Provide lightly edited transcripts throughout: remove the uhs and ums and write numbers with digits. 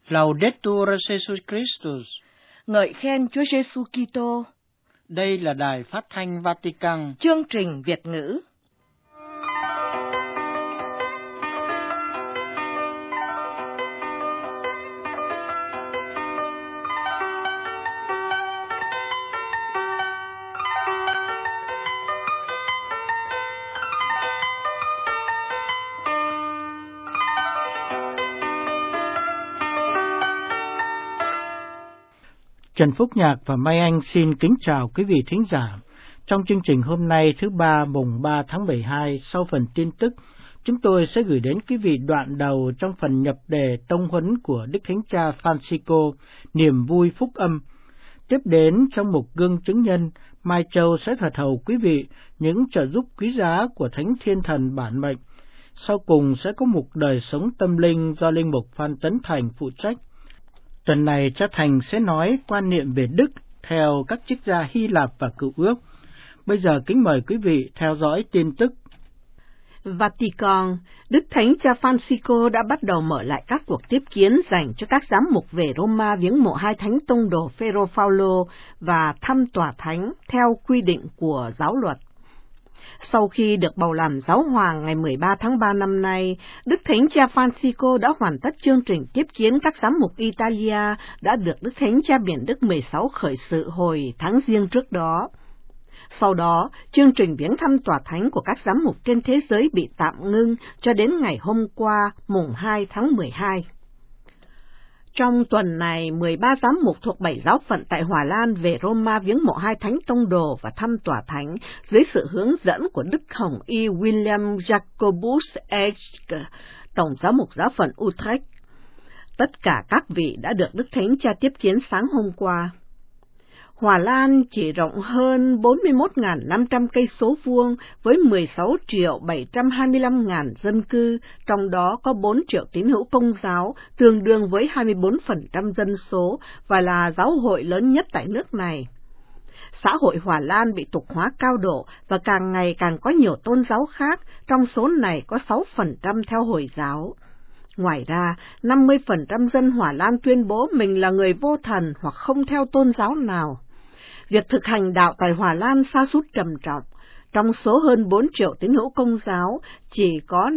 Laudetur Jesus Christus. Ngợi khen Chúa Giêsu Kitô. Đây là Đài Phát thanh Vatican. Chương trình Việt ngữ. Trần Phúc Nhạc và Mai Anh xin kính chào quý vị thính giả. Trong chương trình hôm nay thứ ba mùng 3 tháng 12, sau phần tin tức, chúng tôi sẽ gửi đến quý vị đoạn đầu trong phần nhập đề tông huấn của Đức Thánh Cha Francisco, niềm vui phúc âm. Tiếp đến trong mục gương chứng nhân, Mai Châu sẽ thuật hầu quý vị những trợ giúp quý giá của Thánh Thiên Thần bản mệnh. Sau cùng sẽ có mục đời sống tâm linh do Linh mục Phan Tấn Thành phụ trách. Tuần này cha Thành sẽ nói quan niệm về Đức theo các triết gia Hy Lạp và Cựu Ước. Bây giờ kính mời quý vị theo dõi tin tức. Vatican, Đức Thánh Cha Francisco đã bắt đầu mở lại các cuộc tiếp kiến dành cho các giám mục về Roma viếng mộ hai thánh tông đồ Phêrô Phaolô và thăm tòa thánh theo quy định của giáo luật. Sau khi được bầu làm giáo hoàng ngày 13 tháng 3 năm nay, Đức Thánh Cha Francisco đã hoàn tất chương trình tiếp kiến các giám mục Italia đã được Đức Thánh Cha Biển Đức 16 khởi sự hồi tháng Giêng trước đó. Sau đó, chương trình viếng thăm tòa thánh của các giám mục trên thế giới bị tạm ngưng cho đến ngày hôm qua, mùng 2 tháng 12. Trong tuần này, 13 giám mục thuộc 7 giáo phận tại Hòa Lan về Roma viếng mộ hai thánh tông đồ và thăm tòa thánh dưới sự hướng dẫn của Đức Hồng Y William Jacobus Eck, Tổng giám mục giáo phận Utrecht. Tất cả các vị đã được Đức Thánh Cha tiếp kiến sáng hôm qua. Hòa Lan chỉ rộng hơn 41.500 cây số vuông với 16.725.000 dân cư, trong đó có 4 triệu tín hữu Công giáo, tương đương với 24% dân số và là giáo hội lớn nhất tại nước này. Xã hội Hòa Lan bị tục hóa cao độ và càng ngày càng có nhiều tôn giáo khác, trong số này có 6% theo Hồi giáo. Ngoài ra, 50% dân Hòa Lan tuyên bố mình là người vô thần hoặc không theo tôn giáo nào. Việc thực hành đạo tại Hòa Lan sa sút trầm trọng. Trong số hơn 4 triệu tín hữu Công giáo, chỉ có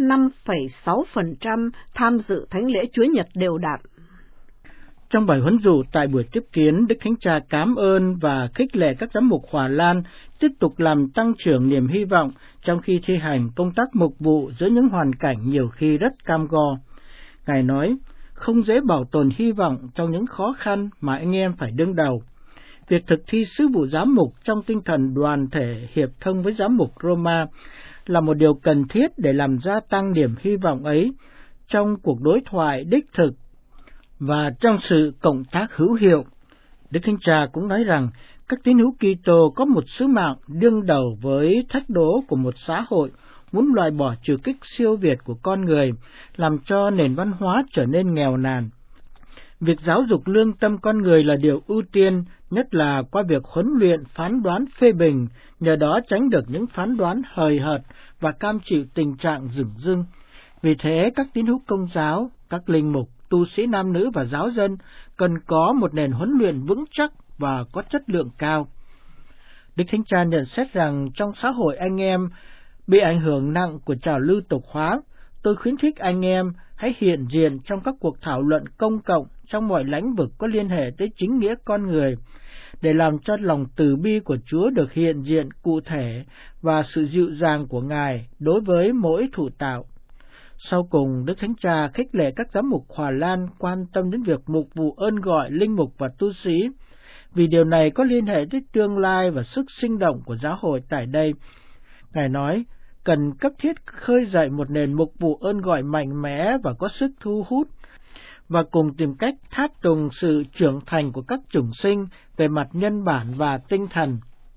5,6% tham dự thánh lễ Chúa Nhật đều đặn. Trong bài huấn dụ tại buổi tiếp kiến, Đức Thánh Cha cảm ơn và khích lệ các giám mục Hòa Lan tiếp tục làm tăng trưởng niềm hy vọng trong khi thi hành công tác mục vụ giữa những hoàn cảnh nhiều khi rất cam go. Ngài nói, không dễ bảo tồn hy vọng trong những khó khăn mà anh em phải đương đầu. Việc thực thi sứ vụ giám mục trong tinh thần đoàn thể hiệp thông với giám mục Roma là một điều cần thiết để làm gia tăng niềm hy vọng ấy trong cuộc đối thoại đích thực và trong sự cộng tác hữu hiệu. Đức Thánh Cha cũng nói rằng các tín hữu Kitô có một sứ mạng đương đầu với thách đố của một xã hội muốn loại bỏ trừ kích siêu việt của con người, làm cho nền văn hóa trở nên nghèo nàn. Việc giáo dục lương tâm con người là điều ưu tiên, nhất là qua việc huấn luyện phán đoán phê bình, nhờ đó tránh được những phán đoán hời hợt và cam chịu tình trạng dửng dưng. Vì thế, các tín hữu Công giáo, các linh mục, tu sĩ nam nữ và giáo dân cần có một nền huấn luyện vững chắc và có chất lượng cao. Đức Thánh Cha nhận xét rằng trong xã hội anh em bị ảnh hưởng nặng của trào lưu tục hóa, tôi khuyến khích anh em hãy hiện diện trong các cuộc thảo luận công cộng trong mọi lĩnh vực có liên hệ tới chính nghĩa con người, để làm cho lòng từ bi của Chúa được hiện diện cụ thể và sự dịu dàng của Ngài đối với mỗi thụ tạo. Sau cùng, Đức Thánh Cha khích lệ các giám mục Hòa Lan quan tâm đến việc mục vụ ơn gọi linh mục và tu sĩ, vì điều này có liên hệ tới tương lai và sức sinh động của giáo hội tại đây. Ngài nói, cần cấp thiết khơi dậy một nền mục vụ ơn gọi mạnh mẽ và có sức thu hút, và cùng tìm cách tháp tùng sự trưởng thành của các chủng sinh về mặt nhân bản và tinh thần.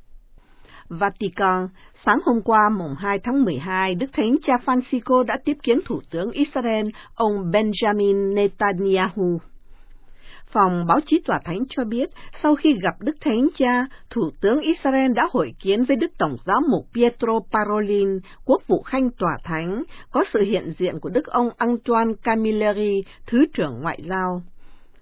Vatican, sáng hôm qua mùng 2 tháng 12, Đức Thánh Cha Francisco đã tiếp kiến Thủ tướng Israel, ông Benjamin Netanyahu. Phòng báo chí tòa thánh cho biết, sau khi gặp Đức Thánh Cha, Thủ tướng Israel đã hội kiến với Đức Tổng giáo mục Pietro Parolin, quốc vụ khanh tòa thánh, có sự hiện diện của Đức ông Antoine Camilleri, Thứ trưởng Ngoại giao.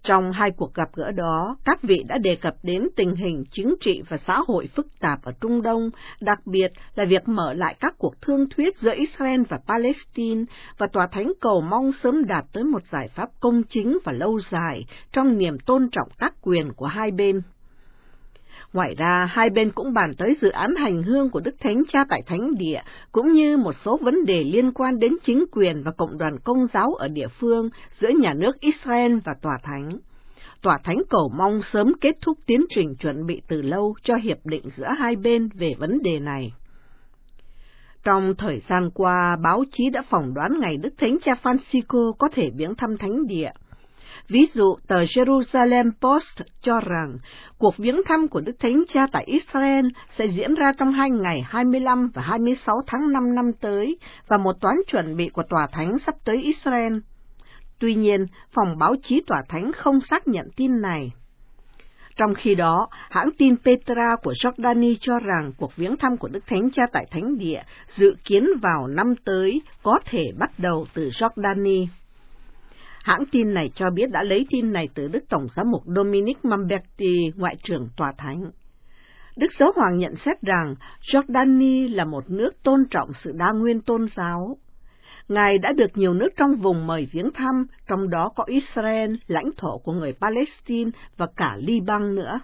Trong hai cuộc gặp gỡ đó, các vị đã đề cập đến tình hình chính trị và xã hội phức tạp ở Trung Đông, đặc biệt là việc mở lại các cuộc thương thuyết giữa Israel và Palestine, và Tòa Thánh cầu mong sớm đạt tới một giải pháp công chính và lâu dài trong niềm tôn trọng tác quyền của hai bên. Ngoài ra, hai bên cũng bàn tới dự án hành hương của Đức Thánh Cha tại Thánh Địa, cũng như một số vấn đề liên quan đến chính quyền và cộng đoàn Công giáo ở địa phương giữa nhà nước Israel và Tòa Thánh. Tòa Thánh cầu mong sớm kết thúc tiến trình chuẩn bị từ lâu cho hiệp định giữa hai bên về vấn đề này. Trong thời gian qua, báo chí đã phỏng đoán ngày Đức Thánh Cha Francisco có thể viếng thăm Thánh Địa. Ví dụ, tờ Jerusalem Post cho rằng cuộc viếng thăm của Đức Thánh Cha tại Israel sẽ diễn ra trong 2 ngày 25 và 26 tháng 5 năm tới, và một toán chuẩn bị của Tòa Thánh sắp tới Israel. Tuy nhiên, phòng báo chí Tòa Thánh không xác nhận tin này. Trong khi đó, hãng tin Petra của Jordani cho rằng cuộc viếng thăm của Đức Thánh Cha tại Thánh Địa dự kiến vào năm tới có thể bắt đầu từ Jordani. Hãng tin này cho biết đã lấy tin này từ Đức Tổng giám mục Dominic Mamberti, Ngoại trưởng Tòa Thánh. Đức Giáo Hoàng nhận xét rằng Jordani là một nước tôn trọng sự đa nguyên tôn giáo. Ngài đã được nhiều nước trong vùng mời viếng thăm, trong đó có Israel, lãnh thổ của người Palestine và cả Liban nữa.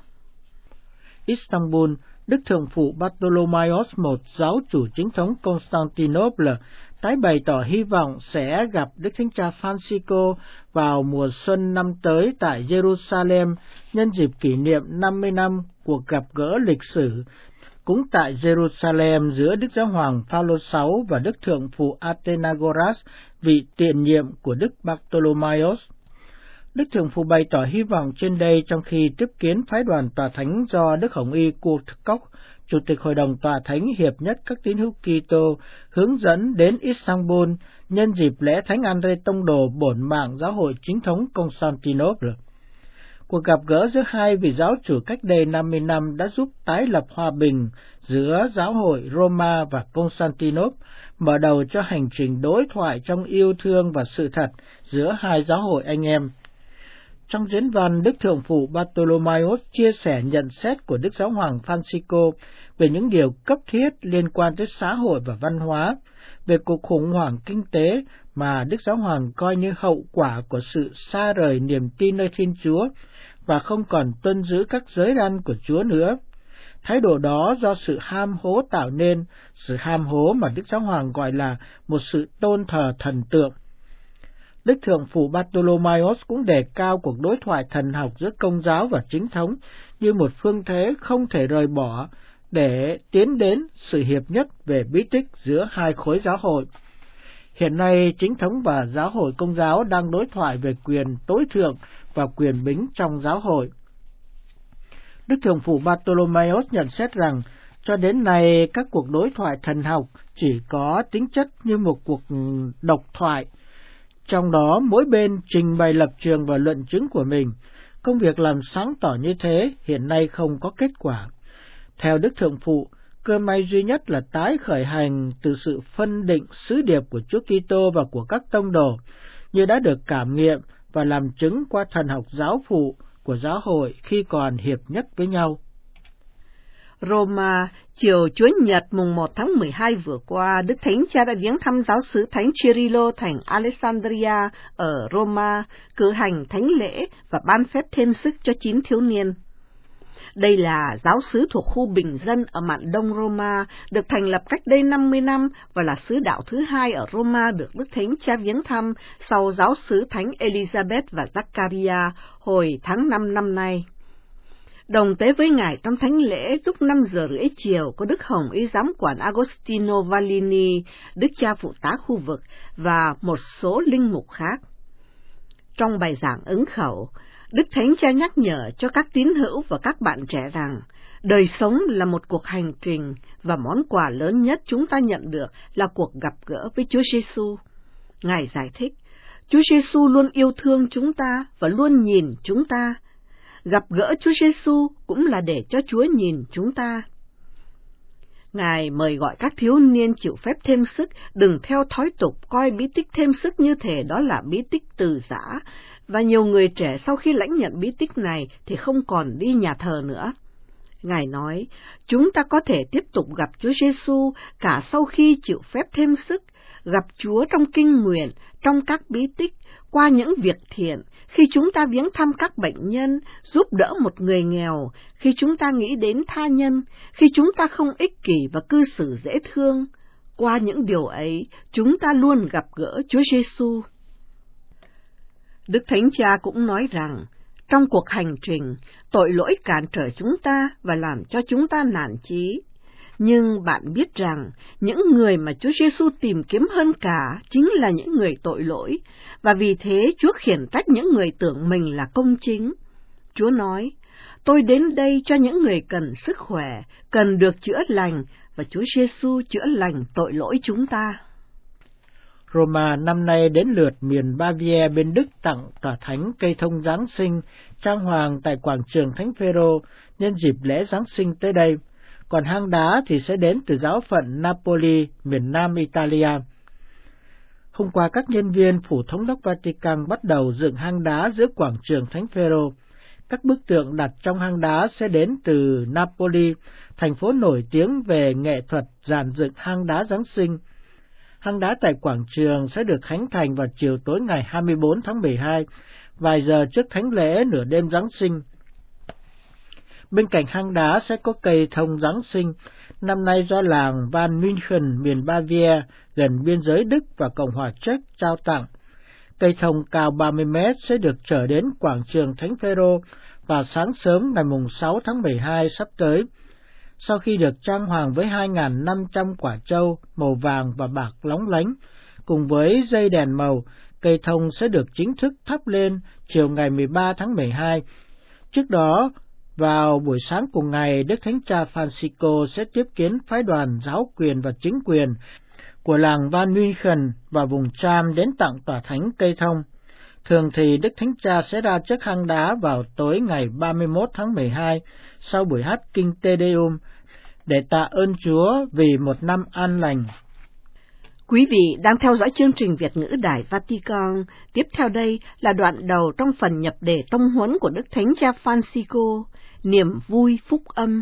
Istanbul, Đức Thượng phụ Bartolomaios I, giáo chủ chính thống Constantinople, tái bày tỏ hy vọng sẽ gặp Đức Thánh Cha Francisco vào mùa xuân năm tới tại Jerusalem nhân dịp kỷ niệm 50 năm cuộc gặp gỡ lịch sử cũng tại Jerusalem giữa Đức Giáo hoàng Phaolô VI và Đức Thượng phụ Athenagoras, vị tiền nhiệm của Đức Bartolomaios. Đức Thượng phụ bày tỏ hy vọng trên đây trong khi tiếp kiến phái đoàn Tòa Thánh do Đức Hồng Y Kurt Koch, Chủ tịch Hội đồng Tòa Thánh Hiệp nhất các tín hữu Kitô, hướng dẫn đến Istanbul nhân dịp lễ Thánh Andre Tông Đồ bổn mạng giáo hội chính thống Constantinople. Cuộc gặp gỡ giữa hai vị giáo chủ cách đây 50 năm đã giúp tái lập hòa bình giữa giáo hội Roma và Constantinople, mở đầu cho hành trình đối thoại trong yêu thương và sự thật giữa hai giáo hội anh em. Trong diễn văn, Đức Thượng phụ Bartolomaios chia sẻ nhận xét của Đức Giáo hoàng Francisco về những điều cấp thiết liên quan tới xã hội và văn hóa, về cuộc khủng hoảng kinh tế mà Đức Giáo hoàng coi như hậu quả của sự xa rời niềm tin nơi Thiên Chúa và không còn tuân giữ các giới răn của Chúa nữa. Thái độ đó do sự ham hố tạo nên, sự ham hố mà Đức Giáo hoàng gọi là một sự tôn thờ thần tượng. Đức Thượng phụ Bartolomaios cũng đề cao cuộc đối thoại thần học giữa Công giáo và chính thống như một phương thế không thể rời bỏ để tiến đến sự hiệp nhất về bí tích giữa hai khối giáo hội. Hiện nay, chính thống và giáo hội Công giáo đang đối thoại về quyền tối thượng và quyền bính trong giáo hội. Đức Thượng phụ Bartolomaios nhận xét rằng, cho đến nay các cuộc đối thoại thần học chỉ có tính chất như một cuộc độc thoại, trong đó mỗi bên trình bày lập trường và luận chứng của mình. Công việc làm sáng tỏ như thế hiện nay không có kết quả. Theo Đức Thượng phụ, cơ may duy nhất là tái khởi hành từ sự phân định sứ điệp của Chúa Kitô và của các tông đồ, như đã được cảm nghiệm và làm chứng qua thần học giáo phụ của giáo hội khi còn hiệp nhất với nhau. Roma, chiều Chúa Nhật mùng 1 tháng 12 vừa qua, Đức Thánh Cha đã viếng thăm giáo xứ Thánh Cyrilo thành Alexandria ở Roma, cử hành thánh lễ và ban phép thêm sức cho 9 thiếu niên. Đây là giáo xứ thuộc khu bình dân ở mạn đông Roma, được thành lập cách đây 50 năm và là xứ đạo thứ hai ở Roma được Đức Thánh Cha viếng thăm sau giáo xứ Thánh Elizabeth và Zaccaria hồi tháng 5 năm nay. Đồng tế với Ngài trong thánh lễ lúc 5 giờ rưỡi chiều có Đức Hồng Y Giám quản Agostino Vallini, Đức cha phụ tá khu vực và một số linh mục khác. Trong bài giảng ứng khẩu, Đức Thánh Cha nhắc nhở cho các tín hữu và các bạn trẻ rằng đời sống là một cuộc hành trình và món quà lớn nhất chúng ta nhận được là cuộc gặp gỡ với Chúa Giêsu. Ngài giải thích, Chúa Giêsu luôn yêu thương chúng ta và luôn nhìn chúng ta. Gặp gỡ Chúa Giêsu cũng là để cho Chúa nhìn chúng ta. Ngài mời gọi các thiếu niên chịu phép thêm sức, đừng theo thói tục coi bí tích thêm sức như thể đó là bí tích từ giã, và nhiều người trẻ sau khi lãnh nhận bí tích này thì không còn đi nhà thờ nữa. Ngài nói, chúng ta có thể tiếp tục gặp Chúa Giêsu cả sau khi chịu phép thêm sức, gặp Chúa trong kinh nguyện, trong các bí tích, qua những việc thiện, khi chúng ta viếng thăm các bệnh nhân, giúp đỡ một người nghèo, khi chúng ta nghĩ đến tha nhân, khi chúng ta không ích kỷ và cư xử dễ thương. Qua những điều ấy, chúng ta luôn gặp gỡ Chúa Giêsu. Đức Thánh Cha cũng nói rằng, trong cuộc hành trình, tội lỗi cản trở chúng ta và làm cho chúng ta nản chí. Nhưng bạn biết rằng, những người mà Chúa Giêsu tìm kiếm hơn cả chính là những người tội lỗi, và vì thế Chúa khiển trách những người tưởng mình là công chính. Chúa nói, tôi đến đây cho những người cần sức khỏe, cần được chữa lành, và Chúa Giêsu chữa lành tội lỗi chúng ta. Roma năm nay đến lượt miền Bavaria bên Đức tặng tòa thánh cây thông Giáng sinh trang hoàng tại quảng trường Thánh Phêrô nhân dịp lễ Giáng sinh tới đây, còn hang đá thì sẽ đến từ giáo phận Napoli, miền Nam Italia. Hôm qua các nhân viên phủ thống đốc Vatican bắt đầu dựng hang đá giữa quảng trường Thánh Phêrô. Các bức tượng đặt trong hang đá sẽ đến từ Napoli, thành phố nổi tiếng về nghệ thuật dàn dựng hang đá Giáng sinh. Hang đá tại quảng trường sẽ được khánh thành vào chiều tối ngày 24 tháng 12, vài giờ trước thánh lễ nửa đêm Giáng sinh. Bên cạnh hang đá sẽ có cây thông Giáng sinh, năm nay do làng Van München, miền Bavaria, gần biên giới Đức và Cộng hòa Czech trao tặng. Cây thông cao 30 mét sẽ được trở đến quảng trường Thánh Phêrô vào sáng sớm ngày 6 tháng 12 sắp tới. Sau khi được trang hoàng với 2.500 quả trâu màu vàng và bạc lóng lánh, cùng với dây đèn màu, cây thông sẽ được chính thức thắp lên chiều ngày 13 tháng 12. Trước đó, vào buổi sáng cùng ngày, Đức Thánh Cha Francisco sẽ tiếp kiến phái đoàn giáo quyền và chính quyền của làng Van München và vùng Cham đến tặng tòa thánh cây thông. Thường thì Đức Thánh Cha sẽ ra trước hang đá vào tối ngày 31 tháng 12 sau buổi hát kinh Te Deum để tạ ơn Chúa vì một năm an lành. Quý vị đang theo dõi chương trình Việt ngữ Đài Vatican. Tiếp theo đây là đoạn đầu trong phần nhập đề tông huấn của Đức Thánh Cha Francisco, niềm vui phúc âm.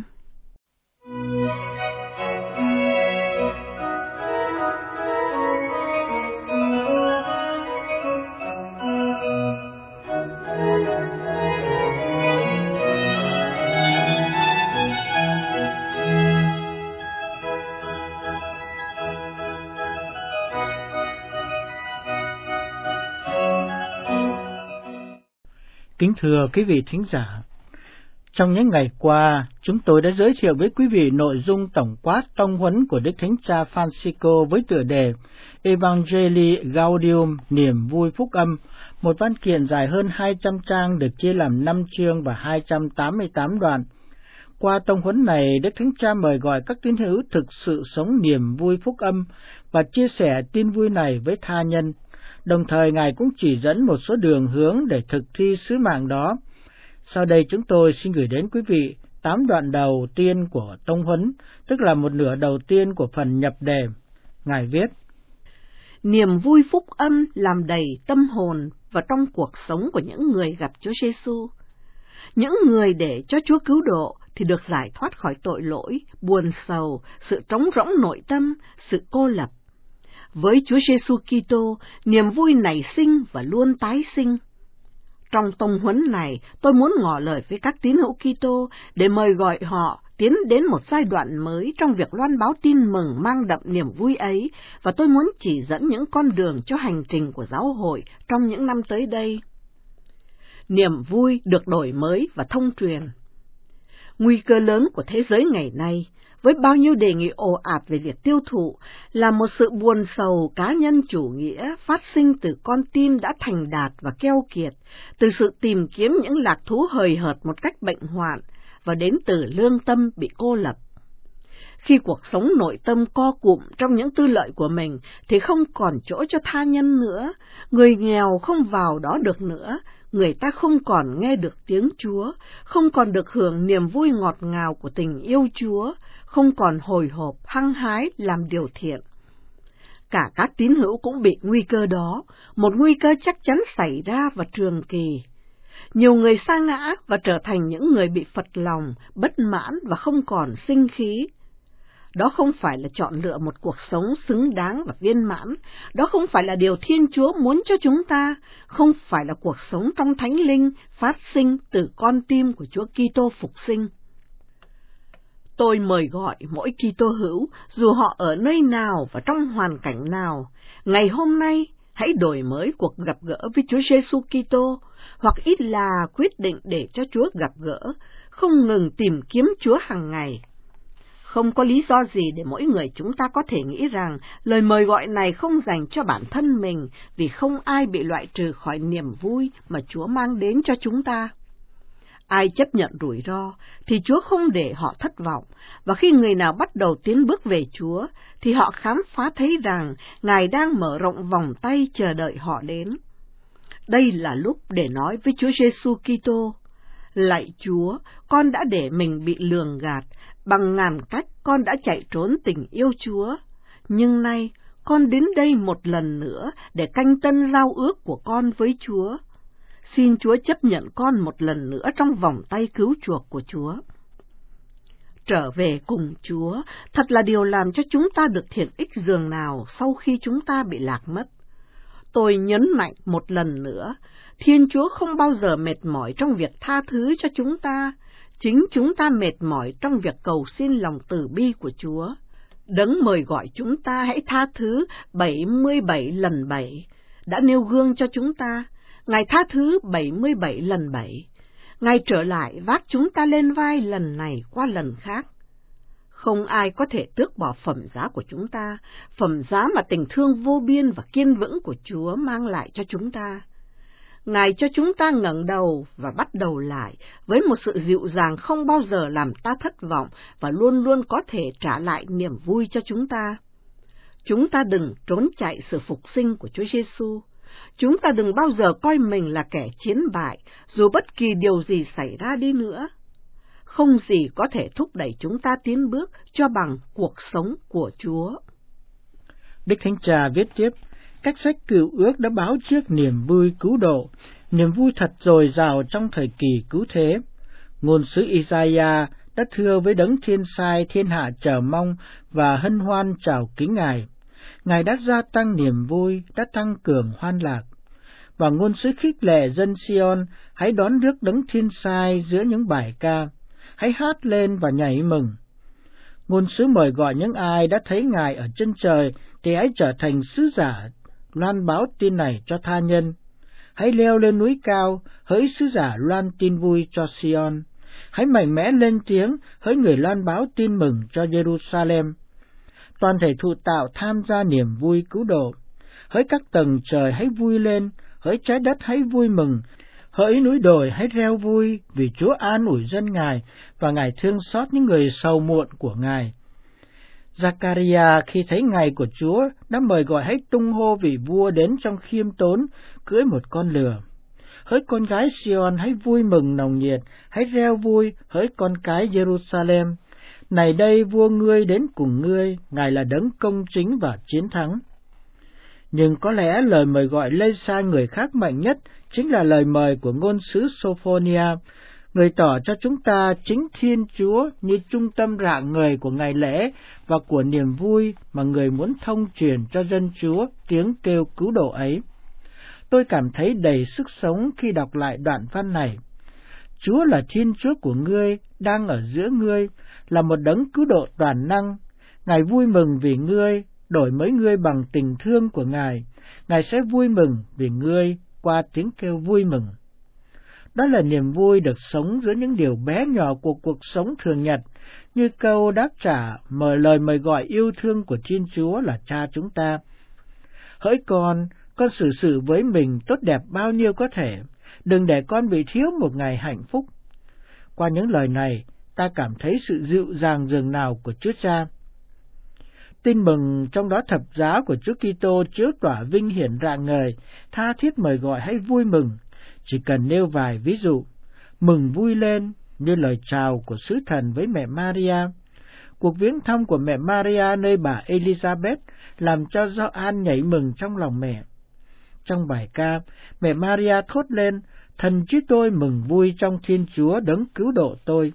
Kính thưa quý vị thính giả, trong những ngày qua, chúng tôi đã giới thiệu với quý vị nội dung tổng quát tông huấn của Đức Thánh Cha Francisco với tựa đề Evangelii Gaudium, niềm vui phúc âm, một văn kiện dài hơn 200 trang được chia làm 5 chương và 288 đoạn. Qua tông huấn này, Đức Thánh Cha mời gọi các tín hữu thực sự sống niềm vui phúc âm và chia sẻ tin vui này với tha nhân. Đồng thời, Ngài cũng chỉ dẫn một số đường hướng để thực thi sứ mạng đó. Sau đây chúng tôi xin gửi đến quý vị 8 đoạn đầu tiên của tông huấn, tức là một nửa đầu tiên của phần nhập đề. Ngài viết: Niềm vui phúc âm làm đầy tâm hồn và trong cuộc sống của những người gặp Chúa Giêsu. Những người để cho Chúa cứu độ thì được giải thoát khỏi tội lỗi, buồn sầu, sự trống rỗng nội tâm, sự cô lập. Với Chúa Giêsu Kitô, niềm vui nảy sinh và luôn tái sinh. Trong tông huấn này, tôi muốn ngỏ lời với các tín hữu Kitô để mời gọi họ tiến đến một giai đoạn mới trong việc loan báo tin mừng mang đậm niềm vui ấy, và tôi muốn chỉ dẫn những con đường cho hành trình của giáo hội trong những năm tới đây. Niềm vui được đổi mới và thông truyền. Nguy cơ lớn của thế giới ngày nay, với bao nhiêu đề nghị ồ ạt về việc tiêu thụ, là một sự buồn sầu cá nhân chủ nghĩa phát sinh từ con tim đã thành đạt và keo kiệt, từ sự tìm kiếm những lạc thú hời hợt một cách bệnh hoạn, và đến từ lương tâm bị cô lập. Khi cuộc sống nội tâm co cụm trong những tư lợi của mình, thì không còn chỗ cho tha nhân nữa, người nghèo không vào đó được nữa, người ta không còn nghe được tiếng Chúa, không còn được hưởng niềm vui ngọt ngào của tình yêu Chúa, không còn hồi hộp hăng hái làm điều thiện. Cả các tín hữu cũng bị nguy cơ đó, một nguy cơ chắc chắn xảy ra và trường kỳ. Nhiều người sa ngã và trở thành những người bị phật lòng, bất mãn và không còn sinh khí. Đó không phải là chọn lựa một cuộc sống xứng đáng và viên mãn, đó không phải là điều Thiên Chúa muốn cho chúng ta, không phải là cuộc sống trong Thánh Linh phát sinh từ con tim của Chúa Kitô phục sinh. Tôi mời gọi mỗi Kitô hữu, dù họ ở nơi nào và trong hoàn cảnh nào, ngày hôm nay hãy đổi mới cuộc gặp gỡ với Chúa Giêsu Kitô, hoặc ít là quyết định để cho Chúa gặp gỡ, không ngừng tìm kiếm Chúa hàng ngày. Không có lý do gì để mỗi người chúng ta có thể nghĩ rằng lời mời gọi này không dành cho bản thân mình, vì không ai bị loại trừ khỏi niềm vui mà Chúa mang đến cho chúng ta. Ai chấp nhận rủi ro thì Chúa không để họ thất vọng, và khi người nào bắt đầu tiến bước về Chúa thì họ khám phá thấy rằng Ngài đang mở rộng vòng tay chờ đợi họ đến. Đây là lúc để nói với Chúa Giêsu Kitô: Lạy Chúa, con đã để mình bị lường gạt, bằng ngàn cách con đã chạy trốn tình yêu Chúa, nhưng nay con đến đây một lần nữa để canh tân giao ước của con với Chúa. Xin Chúa chấp nhận con một lần nữa trong vòng tay cứu chuộc của Chúa. Trở về cùng Chúa thật là điều làm cho chúng ta được thiện ích dường nào sau khi chúng ta bị lạc mất. Tôi nhấn mạnh một lần nữa, Thiên Chúa không bao giờ mệt mỏi trong việc tha thứ cho chúng ta, chính chúng ta mệt mỏi trong việc cầu xin lòng từ bi của Chúa. Đấng mời gọi chúng ta hãy tha thứ 77 lần 7, đã nêu gương cho chúng ta. Ngài tha thứ 77 lần 7. Ngài trở lại vác chúng ta lên vai lần này qua lần khác. Không ai có thể tước bỏ phẩm giá của chúng ta, phẩm giá mà tình thương vô biên và kiên vững của Chúa mang lại cho chúng ta. Ngài cho chúng ta ngẩng đầu và bắt đầu lại với một sự dịu dàng không bao giờ làm ta thất vọng và luôn luôn có thể trả lại niềm vui cho chúng ta. Chúng ta đừng trốn chạy sự phục sinh của Chúa Giêsu. Chúng ta đừng bao giờ coi mình là kẻ chiến bại, dù bất kỳ điều gì xảy ra đi nữa. Không gì có thể thúc đẩy chúng ta tiến bước cho bằng cuộc sống của Chúa. Đức Thánh Cha viết tiếp, các sách Cựu Ước đã báo trước niềm vui cứu độ, niềm vui thật dồi dào trong thời kỳ cứu thế. Ngôn sứ Isaiah đã thưa với Đấng Thiên Sai thiên hạ chờ mong và hân hoan chào kính Ngài. Ngài đã gia tăng niềm vui, đã tăng cường hoan lạc. Và ngôn sứ khích lệ dân Sion, hãy đón rước Đấng Thiên Sai giữa những bài ca, hãy hát lên và nhảy mừng. Ngôn sứ mời gọi những ai đã thấy Ngài ở chân trời thì hãy trở thành sứ giả, loan báo tin này cho tha nhân. Hãy leo lên núi cao, hỡi sứ giả loan tin vui cho Sion. Hãy mạnh mẽ lên tiếng, hỡi người loan báo tin mừng cho Jerusalem. Toàn thể thụ tạo tham gia niềm vui cứu độ. Hỡi các tầng trời hãy vui lên, hỡi trái đất hãy vui mừng, hỡi núi đồi hãy reo vui, vì Chúa an ủi dân Ngài, và Ngài thương xót những người sầu muộn của Ngài. Zachariah khi thấy ngày của Chúa đã mời gọi hãy tung hô vì vua đến trong khiêm tốn, cưỡi một con lừa. Hỡi con gái Sion hãy vui mừng nồng nhiệt, hãy reo vui, hỡi con cái Jerusalem. Này đây vua ngươi đến cùng ngươi, Ngài là đấng công chính và chiến thắng. Nhưng có lẽ lời mời gọi lây sang người khác mạnh nhất chính là lời mời của ngôn sứ Sophonia, người tỏ cho chúng ta chính Thiên Chúa như trung tâm rạng ngời của ngày lễ và của niềm vui mà người muốn thông truyền cho dân Chúa tiếng kêu cứu độ ấy. Tôi cảm thấy đầy sức sống khi đọc lại đoạn văn này. Chúa là Thiên Chúa của ngươi, đang ở giữa ngươi, là một đấng cứu độ toàn năng. Ngài vui mừng vì ngươi, đổi mới ngươi bằng tình thương của Ngài. Ngài sẽ vui mừng vì ngươi qua tiếng kêu vui mừng. Đó là niềm vui được sống giữa những điều bé nhỏ của cuộc sống thường nhật, như câu đáp trả lời mời gọi yêu thương của Thiên Chúa là Cha chúng ta. Hỡi con xử sự với mình tốt đẹp bao nhiêu có thể, đừng để con bị thiếu một ngày hạnh phúc. Qua những lời này, ta cảm thấy sự dịu dàng dường nào của Chúa Cha. Tin mừng trong đó thập giá của Chúa Kitô chiếu tỏa vinh hiển rạng ngời, tha thiết mời gọi hãy vui mừng. Chỉ cần nêu vài ví dụ: mừng vui lên như lời chào của sứ thần với mẹ Maria, Cuộc viếng thăm của mẹ Maria nơi bà Elizabeth làm cho Gioan nhảy mừng trong lòng mẹ. Trong bài ca, mẹ Maria thốt lên, thần chí tôi mừng vui trong Thiên Chúa đấng cứu độ tôi.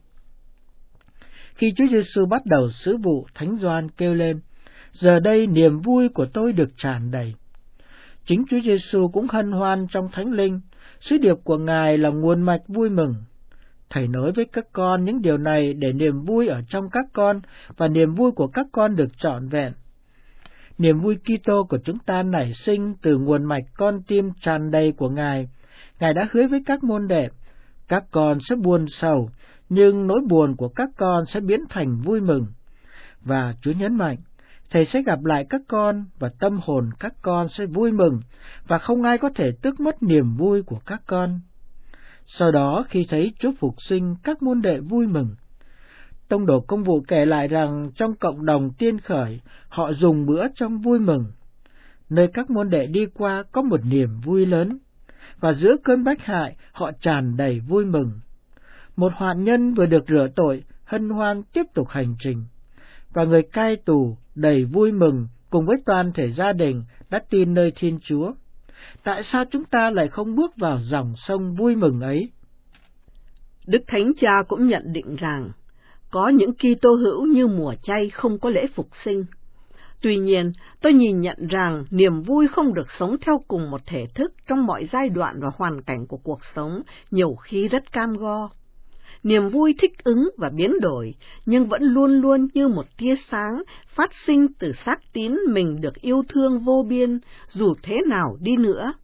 Khi Chúa Giêsu bắt đầu sứ vụ, Thánh Gioan kêu lên, giờ đây niềm vui của tôi được tràn đầy. Chính Chúa Giêsu cũng hân hoan trong Thánh Linh, sứ điệp của Ngài là nguồn mạch vui mừng. Thầy nói với các con những điều này để niềm vui ở trong các con và niềm vui của các con được trọn vẹn. Niềm vui Kitô của chúng ta nảy sinh từ nguồn mạch con tim tràn đầy của Ngài. Ngài đã hứa với các môn đệ, các con sẽ buồn sầu, nhưng nỗi buồn của các con sẽ biến thành vui mừng. Và Chúa nhấn mạnh, Thầy sẽ gặp lại các con và tâm hồn các con sẽ vui mừng, và không ai có thể tước mất niềm vui của các con. Sau đó khi thấy Chúa phục sinh, các môn đệ vui mừng. Tông đồ Công vụ kể lại rằng trong cộng đồng tiên khởi, họ dùng bữa trong vui mừng. Nơi các môn đệ đi qua có một niềm vui lớn, và giữa cơn bách hại họ tràn đầy vui mừng. Một hoạn nhân vừa được rửa tội, hân hoan tiếp tục hành trình, và người cai tù đầy vui mừng cùng với toàn thể gia đình đã tin nơi Thiên Chúa. Tại sao chúng ta lại không bước vào dòng sông vui mừng ấy? Đức Thánh Cha cũng nhận định rằng, có những Kitô hữu như mùa chay không có lễ phục sinh. Tuy nhiên, tôi nhìn nhận rằng niềm vui không được sống theo cùng một thể thức trong mọi giai đoạn và hoàn cảnh của cuộc sống, nhiều khi rất cam go. Niềm vui thích ứng và biến đổi, nhưng vẫn luôn luôn như một tia sáng phát sinh từ xác tín mình được yêu thương vô biên, dù thế nào đi nữa.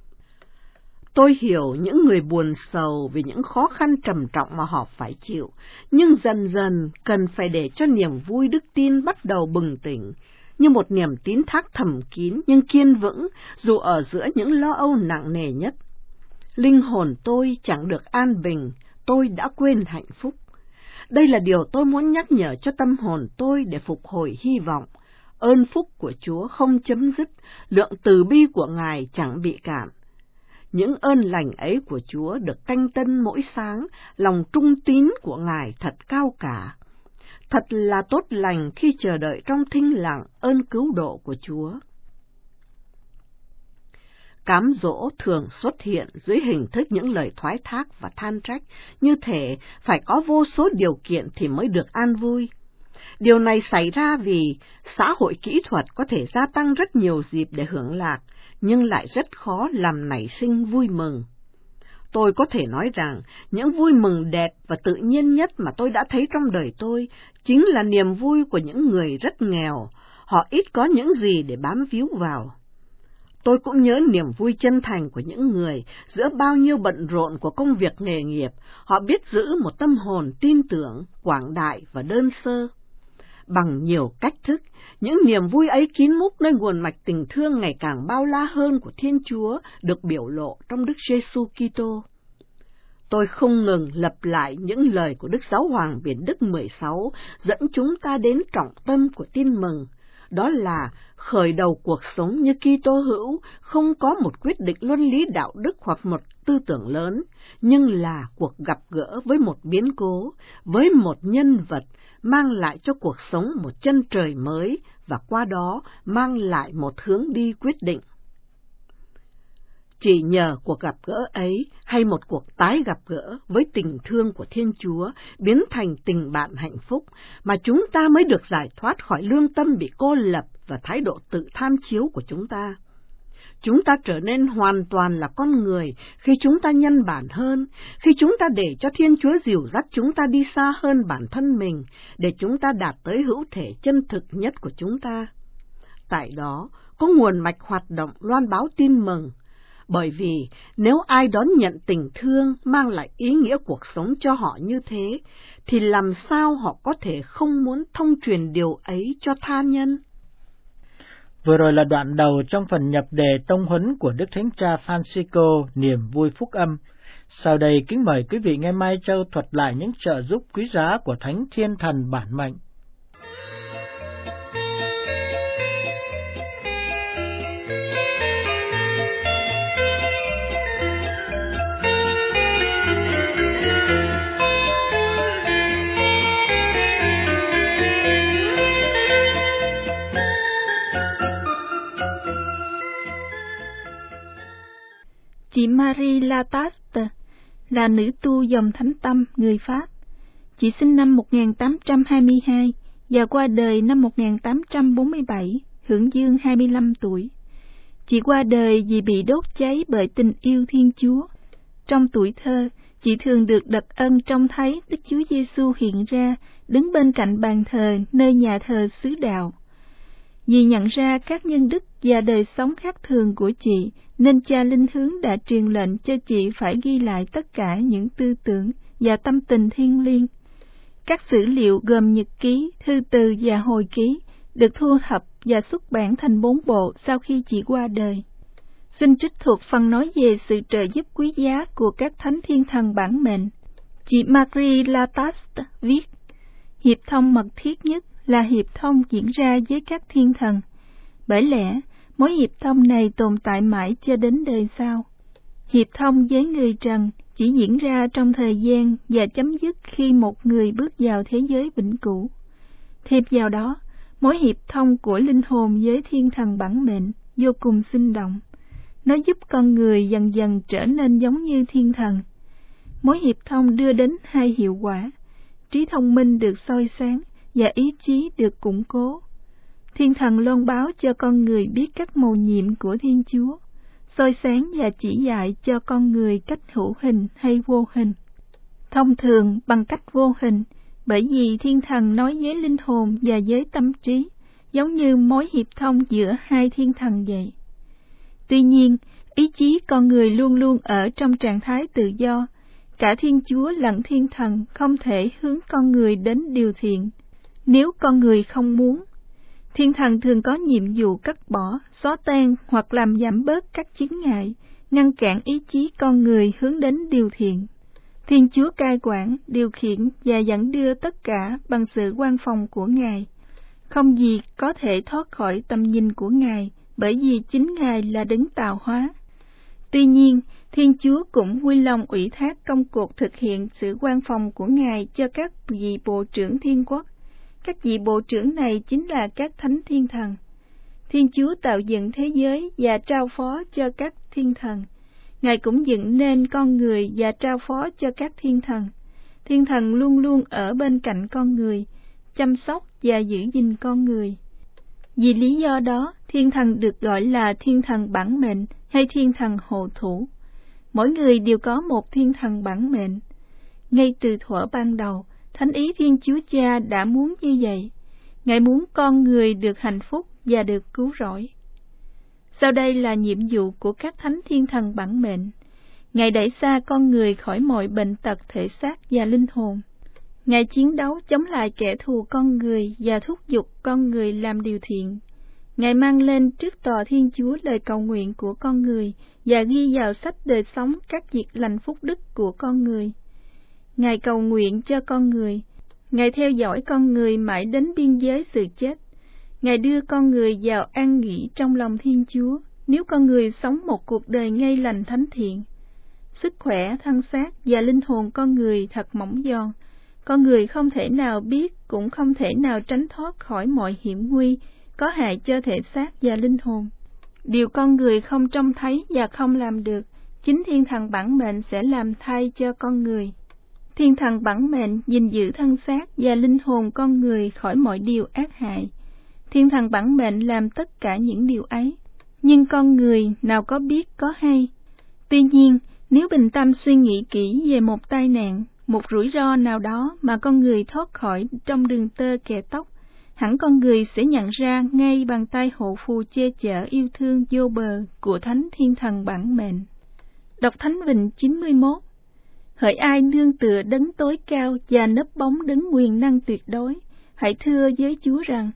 Tôi hiểu những người buồn sầu vì những khó khăn trầm trọng mà họ phải chịu, nhưng dần dần cần phải để cho niềm vui đức tin bắt đầu bừng tỉnh, như một niềm tín thác thầm kín nhưng kiên vững, dù ở giữa những lo âu nặng nề nhất. Linh hồn tôi chẳng được an bình, tôi đã quên hạnh phúc. Đây là điều tôi muốn nhắc nhở cho tâm hồn tôi để phục hồi hy vọng. Ơn phúc của Chúa không chấm dứt, lượng từ bi của Ngài chẳng bị cạn. Những ơn lành ấy của Chúa được canh tân mỗi sáng, lòng trung tín của Ngài thật cao cả. Thật là tốt lành khi chờ đợi trong thinh lặng ơn cứu độ của Chúa. Cám dỗ thường xuất hiện dưới hình thức những lời thoái thác và than trách, như thể phải có vô số điều kiện thì mới được an vui. Điều này xảy ra vì xã hội kỹ thuật có thể gia tăng rất nhiều dịp để hưởng lạc, nhưng lại rất khó làm nảy sinh vui mừng. Tôi có thể nói rằng, những vui mừng đẹp và tự nhiên nhất mà tôi đã thấy trong đời tôi chính là niềm vui của những người rất nghèo, họ ít có những gì để bám víu vào. Tôi cũng nhớ niềm vui chân thành của những người giữa bao nhiêu bận rộn của công việc nghề nghiệp, họ biết giữ một tâm hồn tin tưởng, quảng đại và đơn sơ. Bằng nhiều cách thức, những niềm vui ấy kín múc nơi nguồn mạch tình thương ngày càng bao la hơn của Thiên Chúa được biểu lộ trong Đức Giêsu Kitô. Tôi không ngừng lặp lại những lời của Đức Giáo hoàng Biển Đức 16 dẫn chúng ta đến trọng tâm của tin mừng. Đó là khởi đầu cuộc sống như Kitô hữu không có một quyết định luân lý đạo đức hoặc một tư tưởng lớn, nhưng là cuộc gặp gỡ với một biến cố, với một nhân vật, mang lại cho cuộc sống một chân trời mới và qua đó mang lại một hướng đi quyết định. Chỉ nhờ cuộc gặp gỡ ấy hay một cuộc tái gặp gỡ với tình thương của Thiên Chúa biến thành tình bạn hạnh phúc mà chúng ta mới được giải thoát khỏi lương tâm bị cô lập và thái độ tự tham chiếu của chúng ta. Chúng ta trở nên hoàn toàn là con người khi chúng ta nhân bản hơn, khi chúng ta để cho Thiên Chúa dìu dắt chúng ta đi xa hơn bản thân mình, để chúng ta đạt tới hữu thể chân thực nhất của chúng ta. Tại đó có nguồn mạch hoạt động loan báo tin mừng, bởi vì nếu ai đón nhận tình thương mang lại ý nghĩa cuộc sống cho họ như thế, thì làm sao họ có thể không muốn thông truyền điều ấy cho tha nhân? Vừa rồi là đoạn đầu trong phần nhập đề tông huấn của Đức Thánh Cha Francisco Niềm vui phúc âm. Sau đây kính mời quý vị nghe Mai Châu thuật lại những trợ giúp quý giá của Thánh Thiên Thần bản mệnh. Marie Lataste là nữ tu dòng Thánh Tâm người Pháp. Chị sinh năm 1822 và qua đời năm 1847, hưởng dương 25 tuổi. Chị qua đời vì bị đốt cháy bởi tình yêu Thiên Chúa. Trong tuổi thơ, chị thường được đặc ân trông thấy Đức Chúa Giêsu hiện ra, đứng bên cạnh bàn thờ nơi nhà thờ xứ đạo. Vì nhận ra các nhân đức và đời sống khác thường của chị, nên cha linh hướng đã truyền lệnh cho chị phải ghi lại tất cả những tư tưởng và tâm tình thiêng liêng. Các sử liệu gồm nhật ký, thư từ và hồi ký được thu thập và xuất bản thành 4 bộ sau khi chị qua đời. Xin trích thuộc phần nói về sự trợ giúp quý giá của các thánh thiên thần bản mệnh. Chị Marie Lataste viết: hiệp thông mật thiết nhất là hiệp thông diễn ra với các thiên thần. Bởi lẽ, mối hiệp thông này tồn tại mãi cho đến đời sau. Hiệp thông với người trần chỉ diễn ra trong thời gian và chấm dứt khi một người bước vào thế giới vĩnh cửu. Thêm vào đó, mối hiệp thông của linh hồn với thiên thần bản mệnh vô cùng sinh động. Nó giúp con người dần dần trở nên giống như thiên thần. Mối hiệp thông đưa đến hai hiệu quả: trí thông minh được soi sáng và ý chí được củng cố. Thiên thần loan báo cho con người biết các mầu nhiệm của Thiên Chúa, soi sáng và chỉ dạy cho con người cách hữu hình hay vô hình. Thông thường bằng cách vô hình, bởi vì thiên thần nói với linh hồn và với tâm trí, giống như mối hiệp thông giữa hai thiên thần vậy. Tuy nhiên, ý chí con người luôn luôn ở trong trạng thái tự do. Cả Thiên Chúa lẫn thiên thần không thể hướng con người đến điều thiện nếu con người không muốn. Thiên thần thường có nhiệm vụ cắt bỏ, xóa tan hoặc làm giảm bớt các chướng ngại, ngăn cản ý chí con người hướng đến điều thiện. Thiên Chúa cai quản, điều khiển và dẫn đưa tất cả bằng sự quan phòng của Ngài. Không gì có thể thoát khỏi tầm nhìn của Ngài, bởi vì chính Ngài là đấng tạo hóa. Tuy nhiên, Thiên Chúa cũng vui lòng ủy thác công cuộc thực hiện sự quan phòng của Ngài cho các vị bộ trưởng thiên quốc. Các vị bộ trưởng này chính là các thánh thiên thần. Thiên Chúa tạo dựng thế giới và trao phó cho các thiên thần. Ngài cũng dựng nên con người và trao phó cho các thiên thần. Thiên thần luôn luôn ở bên cạnh con người, chăm sóc và giữ gìn con người. Vì lý do đó, thiên thần được gọi là thiên thần bản mệnh hay thiên thần hộ thủ. Mỗi người đều có một thiên thần bản mệnh. Ngay từ thuở ban đầu, Thánh ý Thiên Chúa Cha đã muốn như vậy. Ngài muốn con người được hạnh phúc và được cứu rỗi. Sau đây là nhiệm vụ của các thánh thiên thần bản mệnh. Ngài đẩy xa con người khỏi mọi bệnh tật thể xác và linh hồn. Ngài chiến đấu chống lại kẻ thù con người và thúc giục con người làm điều thiện. Ngài mang lên trước tòa Thiên Chúa lời cầu nguyện của con người và ghi vào sách đời sống các việc lành phúc đức của con người. Ngài cầu nguyện cho con người. Ngài theo dõi con người mãi đến biên giới sự chết. Ngài đưa con người vào an nghỉ trong lòng Thiên Chúa, nếu con người sống một cuộc đời ngay lành thánh thiện. Sức khỏe, thân xác và linh hồn con người thật mỏng giòn. Con người không thể nào biết, cũng không thể nào tránh thoát khỏi mọi hiểm nguy, có hại cho thể xác và linh hồn. Điều con người không trông thấy và không làm được, chính thiên thần bản mệnh sẽ làm thay cho con người. Thiên thần bản mệnh gìn giữ thân xác và linh hồn con người khỏi mọi điều ác hại. Thiên thần bản mệnh làm tất cả những điều ấy, nhưng con người nào có biết có hay. Tuy nhiên, nếu bình tâm suy nghĩ kỹ về một tai nạn, một rủi ro nào đó mà con người thoát khỏi trong đường tơ kẻ tóc, hẳn con người sẽ nhận ra ngay bàn tay hộ phù che chở yêu thương vô bờ của thánh thiên thần bản mệnh. Đọc Thánh Vịnh 91. Hỡi ai nương tựa đấng tối cao và nấp bóng đấng quyền năng tuyệt đối, hãy thưa với Chúa rằng: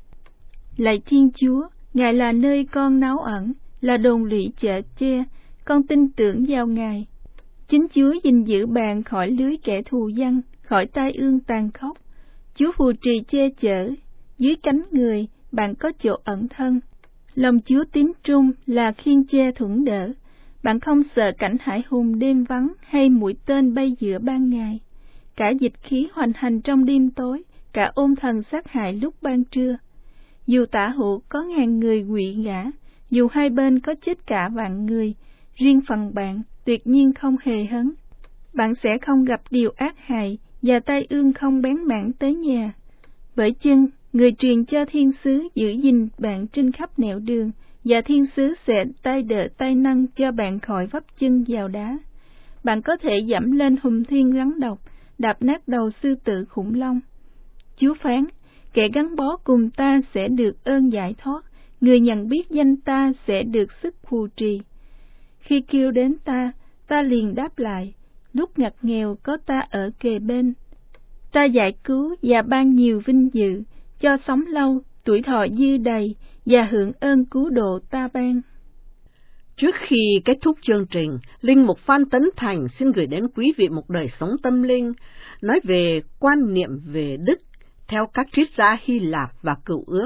Lạy Thiên Chúa, Ngài là nơi con náu ẩn, là đồn lụy chợ che, con tin tưởng vào Ngài. Chính Chúa gìn giữ bạn khỏi lưới kẻ thù dân, khỏi tai ương tàn khốc. Chúa phù trì che chở, dưới cánh người bạn có chỗ ẩn thân. Lòng Chúa tín trung là khiên che thuẫn đỡ. Bạn không sợ cảnh hải hùng đêm vắng hay mũi tên bay giữa ban ngày. Cả dịch khí hoành hành trong đêm tối, cả ôn thần sát hại lúc ban trưa. Dù tả hữu có ngàn người quỵ ngã, dù hai bên có chết cả vạn người, riêng phần bạn tuyệt nhiên không hề hấn. Bạn sẽ không gặp điều ác hại, và tai ương không bén mảng tới nhà. Bởi chưng, người truyền cho thiên sứ giữ gìn bạn trên khắp nẻo đường, và thiên sứ sẽ tay đỡ tay nâng cho bạn khỏi vấp chân vào đá. Bạn có thể dẫm lên hùng thiên rắn độc, đạp nát đầu sư tử khủng long. Chúa phán, kẻ gắn bó cùng ta sẽ được ơn giải thoát, người nhận biết danh ta sẽ được sức phù trì. Khi kêu đến ta, ta liền đáp lại, lúc ngặt nghèo có ta ở kề bên. Ta giải cứu và ban nhiều vinh dự, cho sống lâu, tuổi thọ dư đầy, và hưởng ơn cứu độ ta ban. Trước khi kết thúc chương trình, Linh mục Phan Tấn Thành xin gửi đến quý vị một đời sống tâm linh, nói về quan niệm về đức theo các triết gia Hy Lạp và Cựu Ước.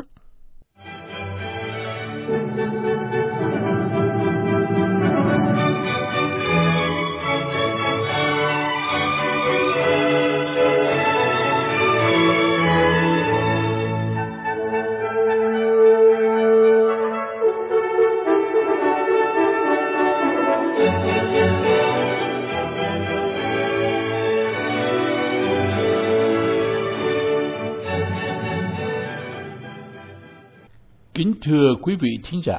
Kính thưa quý vị thính giả,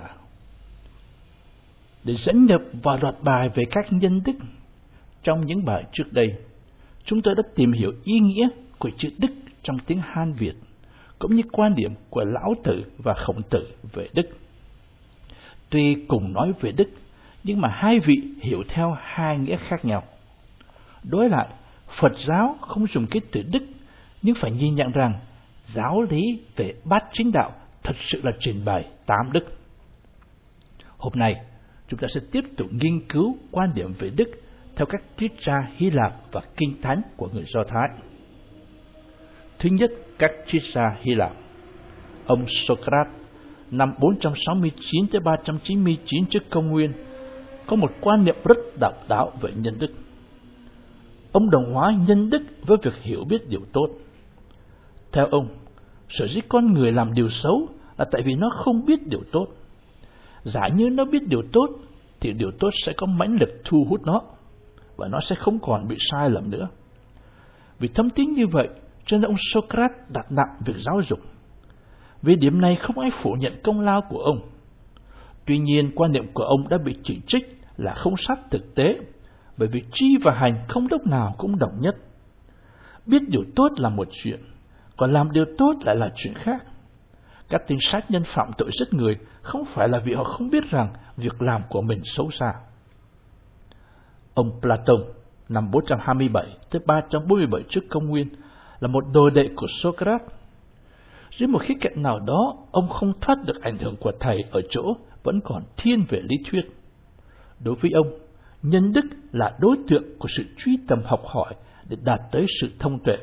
để dẫn nhập vào loạt bài về các nhân đức, trong những bài trước đây, chúng tôi đã tìm hiểu ý nghĩa của chữ đức trong tiếng Hán Việt, cũng như quan điểm của Lão Tử và Khổng Tử về đức. Tuy cùng nói về đức, nhưng mà hai vị hiểu theo hai nghĩa khác nhau. Đối lại, Phật giáo không dùng cái từ đức, nhưng phải nhìn nhận rằng giáo lý về bát chánh đạo thật sự là trình bày 8 đức. Hôm nay, chúng ta sẽ tiếp tục nghiên cứu quan điểm về đức theo các triết gia Hy Lạp và Kinh Thánh của người Do Thái. Thứ nhất, các triết gia Hy Lạp. Ông Socrates, năm 469 tới 399 trước công nguyên, có một quan niệm rất độc đáo về nhân đức. Ông đồng hóa nhân đức với việc hiểu biết điều tốt. Theo ông, sở dĩ con người làm điều xấu là tại vì nó không biết điều tốt. Giả như nó biết điều tốt, thì điều tốt sẽ có mãnh lực thu hút nó, và nó sẽ không còn bị sai lầm nữa. Vì thâm tín như vậy, cho nên ông Socrates đặt nặng việc giáo dục. Về điểm này không ai phủ nhận công lao của ông. Tuy nhiên, quan niệm của ông đã bị chỉ trích là không sát thực tế, bởi vì tri và hành không lúc nào cũng đồng nhất. Biết điều tốt là một chuyện, còn làm điều tốt lại là chuyện khác. Các tên sát nhân phạm tội giết người không phải là vì họ không biết rằng việc làm của mình xấu xa. Ông Plato, năm 427 tới 347 trước công nguyên, là một đồ đệ của Socrates. Dưới một khía cạnh nào đó, ông không thoát được ảnh hưởng của thầy ở chỗ vẫn còn thiên về lý thuyết. Đối với ông, nhân đức là đối tượng của sự truy tầm học hỏi để đạt tới sự thông tuệ.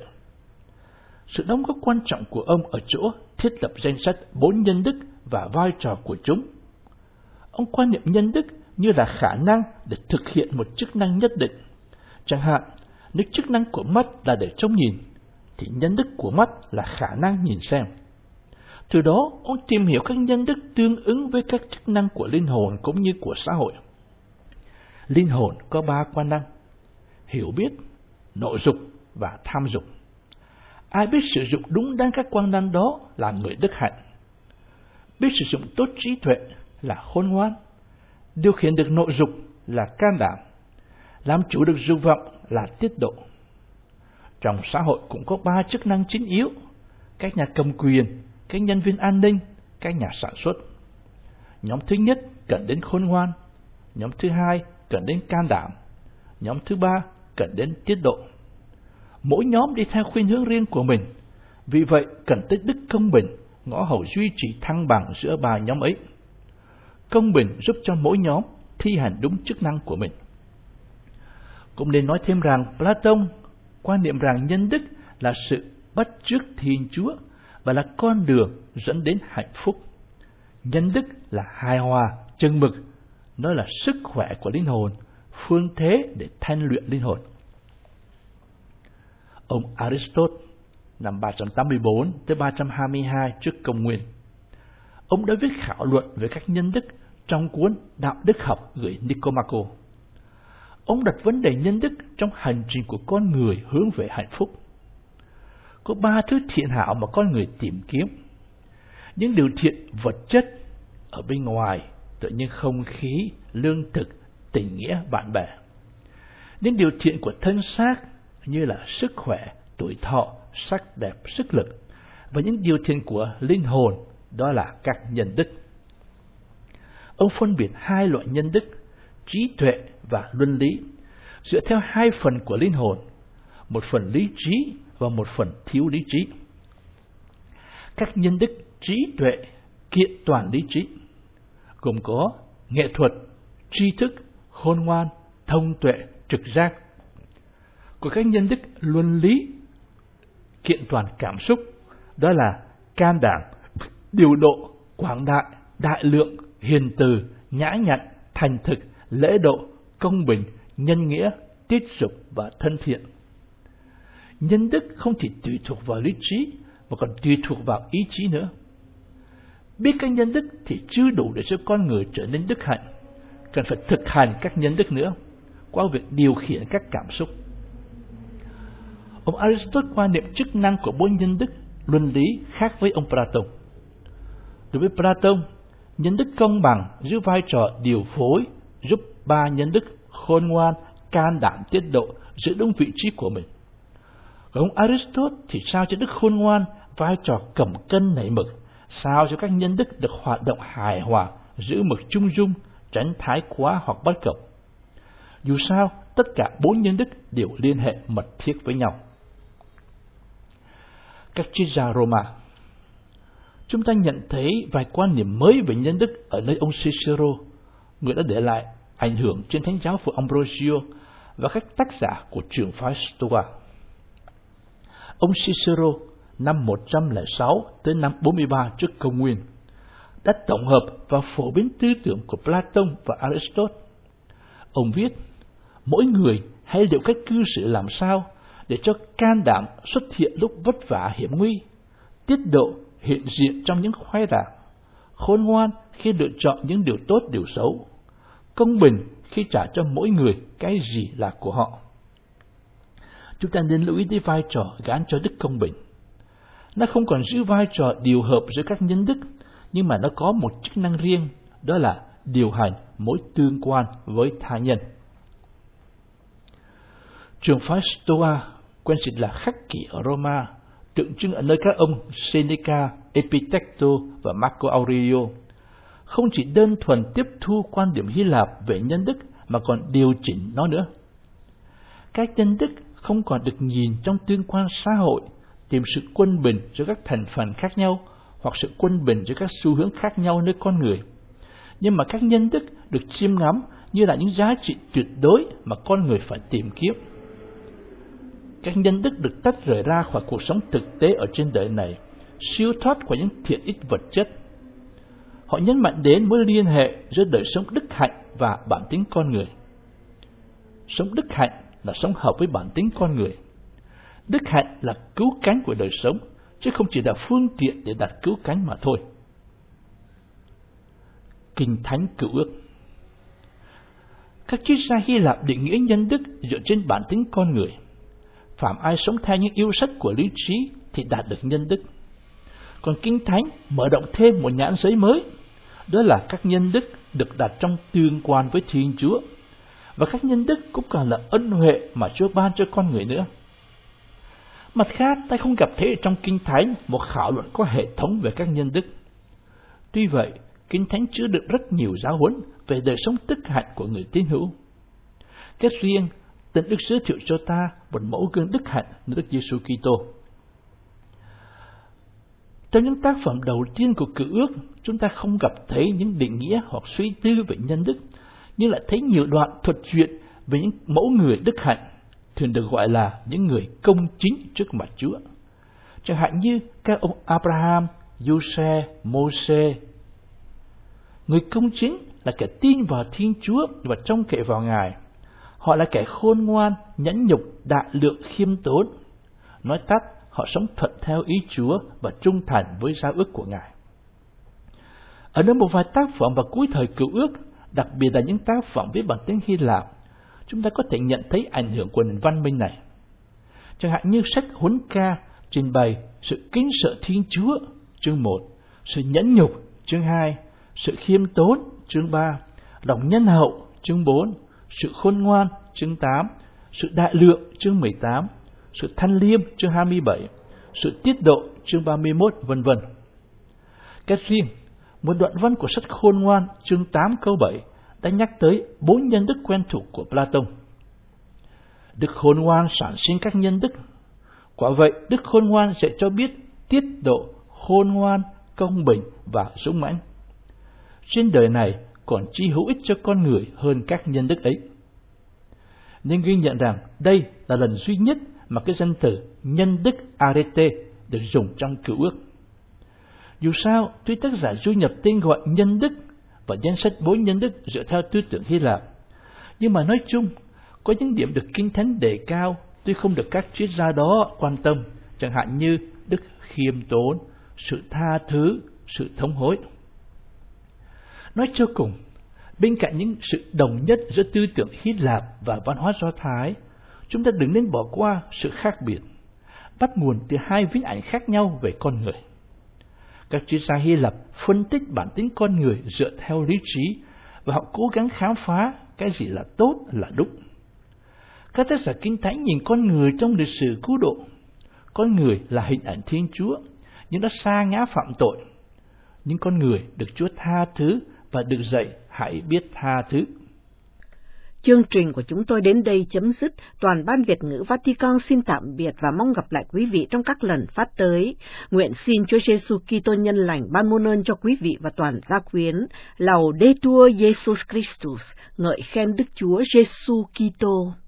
Sự đóng góp quan trọng của ông ở chỗ thiết lập danh sách 4 nhân đức và vai trò của chúng. Ông quan niệm nhân đức như là khả năng để thực hiện một chức năng nhất định. Chẳng hạn, nếu chức năng của mắt là để trông nhìn, thì nhân đức của mắt là khả năng nhìn xem. Từ đó, ông tìm hiểu các nhân đức tương ứng với các chức năng của linh hồn cũng như của xã hội. Linh hồn có 3 quan năng: hiểu biết, nội dục và tham dục. Ai biết sử dụng đúng đắn các quan năng đó là người đức hạnh. Biết sử dụng tốt trí tuệ là khôn ngoan. Điều khiển được nội dục là can đảm. Làm chủ được dục vọng là tiết độ. Trong xã hội cũng có 3 chức năng chính yếu: các nhà cầm quyền, các nhân viên an ninh, các nhà sản xuất. Nhóm thứ nhất cần đến khôn ngoan, nhóm thứ hai cần đến can đảm, nhóm thứ ba cần đến tiết độ. Mỗi nhóm đi theo khuynh hướng riêng của mình, vì vậy cần tới đức công bình, ngõ hầu duy trì thăng bằng giữa 3 nhóm ấy. Công bình giúp cho mỗi nhóm thi hành đúng chức năng của mình. Cũng nên nói thêm rằng Plato quan niệm rằng nhân đức là sự bắt chước Thiên Chúa và là con đường dẫn đến hạnh phúc. Nhân đức là hài hòa, chừng mực, nó là sức khỏe của linh hồn, phương thế để thanh luyện linh hồn. Ông Aristotle, năm 384 tới 322 trước công nguyên, ông đã viết khảo luận về các nhân đức trong cuốn Đạo đức học gửi Nicomaco. Ông đặt vấn đề nhân đức trong hành trình của con người hướng về hạnh phúc. Có 3 thứ thiện hảo mà con người tìm kiếm. Những điều thiện vật chất ở bên ngoài, tự nhiên không khí, lương thực, tình nghĩa, bạn bè. Những điều thiện của thân xác như là sức khỏe, tuổi thọ, sắc đẹp, sức lực. Và những điều thiện của linh hồn, đó là các nhân đức. Ông phân biệt 2 loại nhân đức, trí tuệ và luân lý, dựa theo 2 phần của linh hồn, một phần lý trí và một phần thiếu lý trí. Các nhân đức trí tuệ kiện toàn lý trí, gồm có nghệ thuật, tri thức, khôn ngoan, thông tuệ, trực giác. Của các nhân đức luân lý kiện toàn cảm xúc, đó là can đảm, điều độ, quảng đại, đại lượng, hiền từ, nhã nhặn, thành thực, lễ độ, công bình, nhân nghĩa, tiết dục và thân thiện. Nhân đức không chỉ tùy thuộc vào lý trí mà còn tùy thuộc vào ý chí nữa. Biết các nhân đức thì chưa đủ để cho con người trở nên đức hạnh, cần phải thực hành các nhân đức nữa qua việc điều khiển các cảm xúc. Ông Aristotle quan niệm chức năng của 4 nhân đức luân lý khác với ông Plato. Đối với Plato, nhân đức công bằng giữ vai trò điều phối, giúp 3 nhân đức khôn ngoan, can đảm, tiết độ giữ đúng vị trí của mình. Còn ông Aristotle thì sao cho đức khôn ngoan vai trò cầm cân nảy mực, sao cho các nhân đức được hoạt động hài hòa, giữ mực trung dung, tránh thái quá hoặc bất cập. Dù sao, tất cả 4 nhân đức đều liên hệ mật thiết với nhau. Các triết gia Roma, chúng ta nhận thấy vài quan niệm mới về nhân đức ở nơi ông Cicero, người đã để lại ảnh hưởng trên thánh giáo phụ Ambrosio và các tác giả của trường phái Stoa. Ông Cicero năm 106 tới năm 43 trước công nguyên đã tổng hợp và phổ biến tư tưởng của Plato và Aristotle. Ông viết, mỗi người hãy liệu cách cư xử làm sao để cho can đảm xuất hiện lúc vất vả hiểm nguy, tiết độ hiện diện trong những khoái đảng, khôn ngoan khi lựa chọn những điều tốt điều xấu, công bình khi trả cho mỗi người cái gì là của họ. Chúng ta nên lưu ý đến vai trò gán cho đức công bình. Nó không còn giữ vai trò điều hợp giữa các nhân đức, nhưng mà nó có một chức năng riêng, đó là điều hành mối tương quan với tha nhân. Trường phái Stoa quen dịch là khắc kỷ ở Roma, tượng trưng ở nơi các ông Seneca, Epicteto và Marco Aurelio, không chỉ đơn thuần tiếp thu quan điểm Hy Lạp về nhân đức mà còn điều chỉnh nó nữa. Các nhân đức không còn được nhìn trong tương quan xã hội, tìm sự quân bình giữa các thành phần khác nhau hoặc sự quân bình giữa các xu hướng khác nhau nơi con người, nhưng mà các nhân đức được chiêm ngắm như là những giá trị tuyệt đối mà con người phải tìm kiếm. Các nhân đức được tách rời ra khỏi cuộc sống thực tế ở trên đời này, siêu thoát khỏi những thiện ích vật chất. Họ nhấn mạnh đến mối liên hệ giữa đời sống đức hạnh và bản tính con người. Sống đức hạnh là sống hợp với bản tính con người. Đức hạnh là cứu cánh của đời sống, chứ không chỉ là phương tiện để đạt cứu cánh mà thôi. Kinh Thánh Cựu Ước. Các triết gia Hy Lạp định nghĩa nhân đức dựa trên bản tính con người. Phạm ai sống theo những yêu sách của lý trí thì đạt được nhân đức. Còn Kinh Thánh mở rộng thêm một nhãn giới mới, đó là các nhân đức được đặt trong tương quan với Thiên Chúa. Và các nhân đức cũng còn là ân huệ mà Chúa ban cho con người nữa. Mặt khác, ta không gặp thấy trong Kinh Thánh một khảo luận có hệ thống về các nhân đức. Tuy vậy, Kinh Thánh chứa đựng rất nhiều giáo huấn về đời sống đức hạnh của người tín hữu. Kết riêng, Tin Đức giới thiệu cho ta một mẫu gương đức hạnh nơi Đức Giêsu Kitô. Trong những tác phẩm đầu tiên của Cựu Ước, chúng ta không gặp thấy những định nghĩa hoặc suy tư về nhân đức, nhưng lại thấy nhiều đoạn thuật chuyện về những mẫu người đức hạnh, thường được gọi là những người công chính trước mặt Chúa. Chẳng hạn như các ông Abraham, Giuse, Mô-sê. Người công chính là kẻ tin vào Thiên Chúa và trông cậy vào Ngài. Họ là kẻ khôn ngoan, nhẫn nhục, đại lượng, khiêm tốn. Nói tắt, họ sống thuận theo ý Chúa và trung thành với giao ước của Ngài. Ở nơi một vài tác phẩm vào cuối thời Cựu Ước, đặc biệt là những tác phẩm với bản tiếng Hy Lạp, chúng ta có thể nhận thấy ảnh hưởng của nền văn minh này. Chẳng hạn như sách Huấn Ca trình bày sự kính sợ Thiên Chúa, chương 1, sự nhẫn nhục, chương 2, sự khiêm tốn, chương 3, lòng nhân hậu, chương 4, sự khôn ngoan, chương 8, sự đại lượng, chương 18, sự thanh liêm, chương 27, sự tiết độ, chương 31, vân vân. Cách riêng, một đoạn văn của sách Khôn Ngoan, chương 8 câu 7 đã nhắc tới 4 nhân đức quen thuộc của Plato. Đức khôn ngoan sản sinh các nhân đức. Quả vậy, đức khôn ngoan sẽ cho biết tiết độ, khôn ngoan, công bình và dũng mãnh. Trên đời này còn chi hữu ích cho con người hơn các nhân đức ấy. Nên ghi nhận rằng đây là lần duy nhất mà cái danh từ nhân đức arete được dùng trong Cựu Ước. Dù sao, tuy tác giả du nhập tên gọi nhân đức và danh sách 4 nhân đức dựa theo tư tưởng Hy Lạp, nhưng mà nói chung, có những điểm được Kinh Thánh đề cao tuy không được các triết gia đó quan tâm, chẳng hạn như đức khiêm tốn, sự tha thứ, sự thống hối. Nói cho cùng, bên cạnh những sự đồng nhất giữa tư tưởng Hy Lạp và văn hóa Do Thái, chúng ta đừng nên bỏ qua sự khác biệt, bắt nguồn từ hai viễn ảnh khác nhau về con người. Các triết gia Hy Lạp phân tích bản tính con người dựa theo lý trí và họ cố gắng khám phá cái gì là tốt, là đúng. Các tác giả Kinh Thánh nhìn con người trong lịch sử cứu độ. Con người là hình ảnh Thiên Chúa, nhưng đã sa ngã phạm tội. Nhưng con người được Chúa tha thứ và được dạy hãy biết tha thứ. Chương trình của chúng tôi đến đây chấm dứt. Toàn ban Việt ngữ Vatican xin tạm biệt và mong gặp lại quý vị trong các lần phát tới. Nguyện xin Chúa Giêsu Kitô nhân lành ban muôn ơn cho quý vị và toàn gia quyến. Laudetur Jesus Christus, ngợi khen Đức Chúa Giêsu Kitô.